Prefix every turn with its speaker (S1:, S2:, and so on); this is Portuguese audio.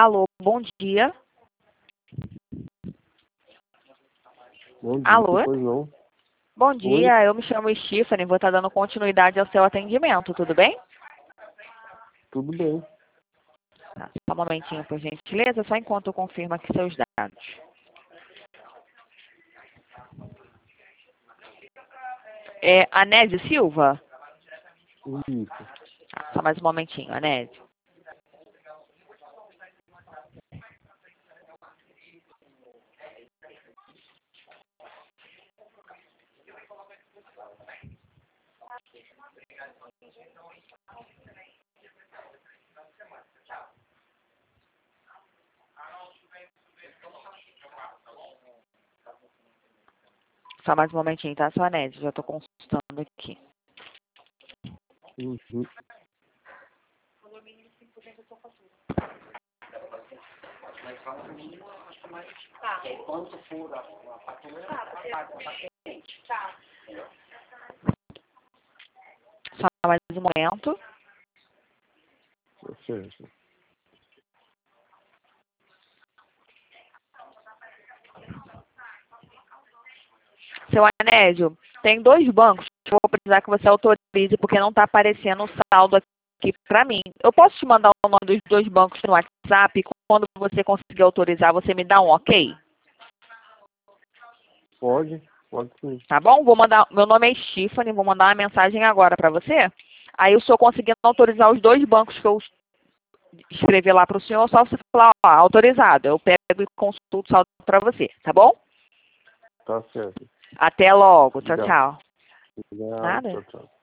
S1: Alô, bom dia.
S2: Bom dia,
S1: Alô?
S2: pois não.
S1: Bom dia, eu me chamo Stephanie, vou estar dando continuidade ao seu atendimento, tudo bem?
S2: Tudo bem.
S1: Tá, só um momentinho, por gentileza, só enquanto eu confirmo aqui seus dados. É Anésio Silva?
S2: Isso.
S1: Tá, só mais um momentinho, Anésio. Só mais um momentinho, tá, seu Anésio? Já estou consultando aqui.
S2: Uhum.
S1: Só mais um momento.
S2: Tá certo.
S1: Seu Anésio, tem 2 bancos que eu vou precisar que você autorize, porque não está aparecendo o saldo aqui para mim. Eu posso te mandar o nome dos 2 bancos no WhatsApp e quando você conseguir autorizar, você me dá um ok?
S2: Pode sim.
S1: Tá bom? Vou mandar. Meu nome é Stephanie, vou mandar uma mensagem agora para você. Aí o senhor conseguindo autorizar os 2 bancos que eu escrevi lá para o senhor, só você falar, ó, autorizado. Eu pego e consulto o saldo para você, tá bom?
S2: Tá certo.
S1: Até logo. Tchau,
S2: Obrigado.
S1: tchau.
S2: Obrigado.
S1: Nada.
S2: Tchau, tchau.